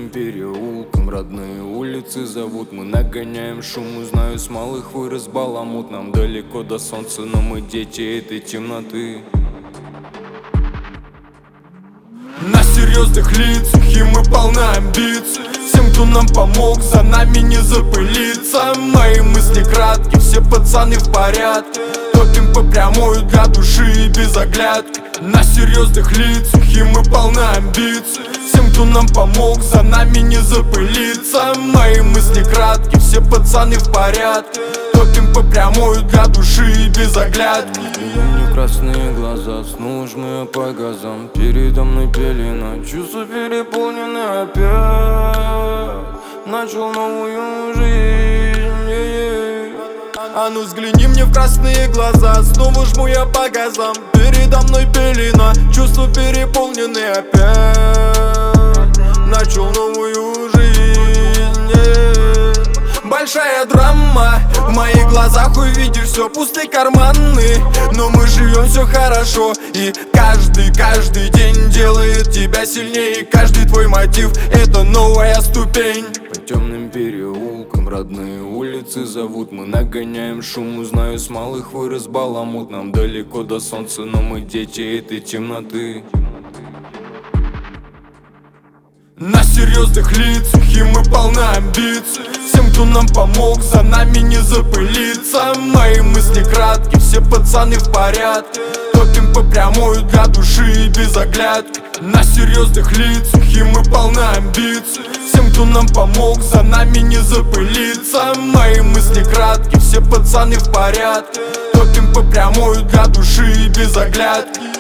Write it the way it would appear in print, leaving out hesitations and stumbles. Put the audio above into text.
темным переулком родные улицы зовут. Мы нагоняем шум, знаю, с малых вырос баламут. Нам далеко до солнца, но мы дети этой темноты. На серьезных лицах, и мы полны амбиций. Всем, кто нам помог, за нами не запылиться. Мои мысли краткие, все пацаны в порядке. Топим по прямой для души и без оглядки. На серьезных лицах, и мы полны амбиций. Всем, кто нам помог, за нами не запылиться. Мои мысли краткие, все пацаны в порядке. Топим по прямой для души и без оглядки. Мне красные глаза, снова жму по газам. Передо мной пелена, чувства переполнены опять. Начал новую жизнь. А ну взгляни мне в красные глаза, снова жму я по газам. Передо мной пелена, чувства переполнены опять. Начал новую жизнь. Большая драма, в моих глазах увидишь все пустые карманы. Но мы живем все хорошо, и каждый день делает тебя сильнее. Каждый твой мотив — это новая ступень. По темным переулкам родные улицы зовут. Мы нагоняем шум, знаю, с малых вырос баламут. Нам далеко до солнца, но мы дети этой темноты. На серьезных лицах, и мы полны амбиций. Всем, кто нам помог, за нами не запылиться. Мои мысли краткие, все пацаны в порядке. Топим по прямой для души и без оглядки. На серьезных лицах, и мы полны амбиций. Всем, кто нам помог, за нами не запылиться. Мои мысли краткие, все пацаны в порядке. Топим по прямой для души и без оглядки.